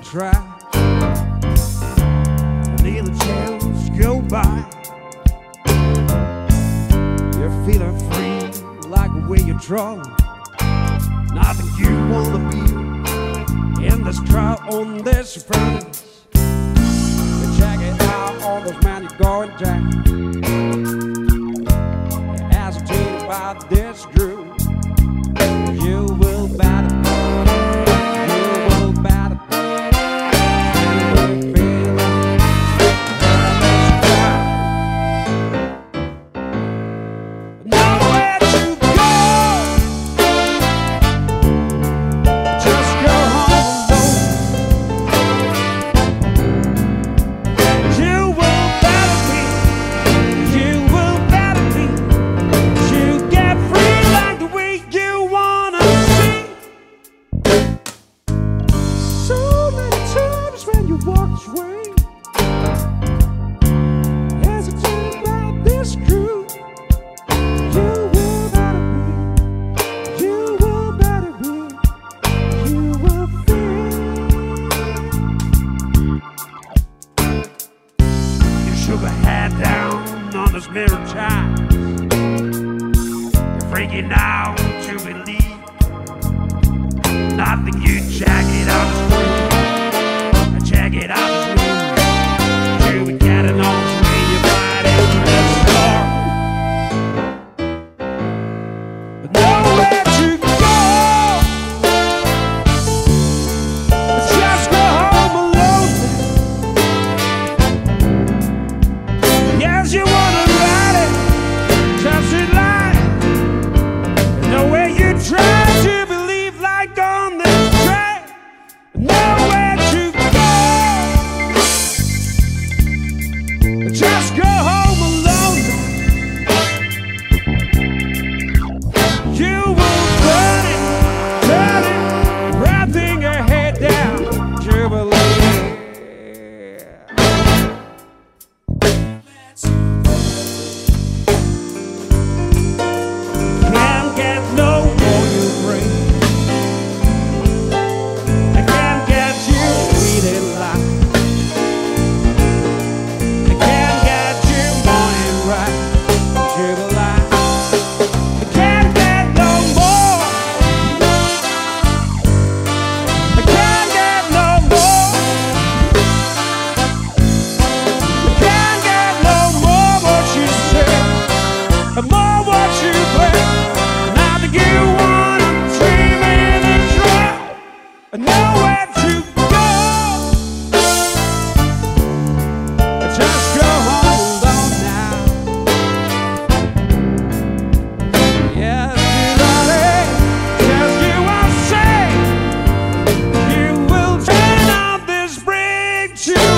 try. Need a chance to go by. You're feeling free like the way you draw. Nothing you wanna be in this crowd on this surprise. You check it out, all those man you're going down. You hesitate about this groove. You will battle. Put my head down on this mirror child. You're freaking out to believe nothing. You check it out the screen. I check it out the screen. You be getting on the screen. You find it in the store, but nowhere to go. Just go home alone. Yes, you wanna ride it, just a lie. There's no way you try to believe like on this train. Nowhere to go. Just go home alone. You will burn it, wrapping your head down. Jubilee. Nowhere to go. Just go home alone now. Yes, just you will say you will turn on this bridge.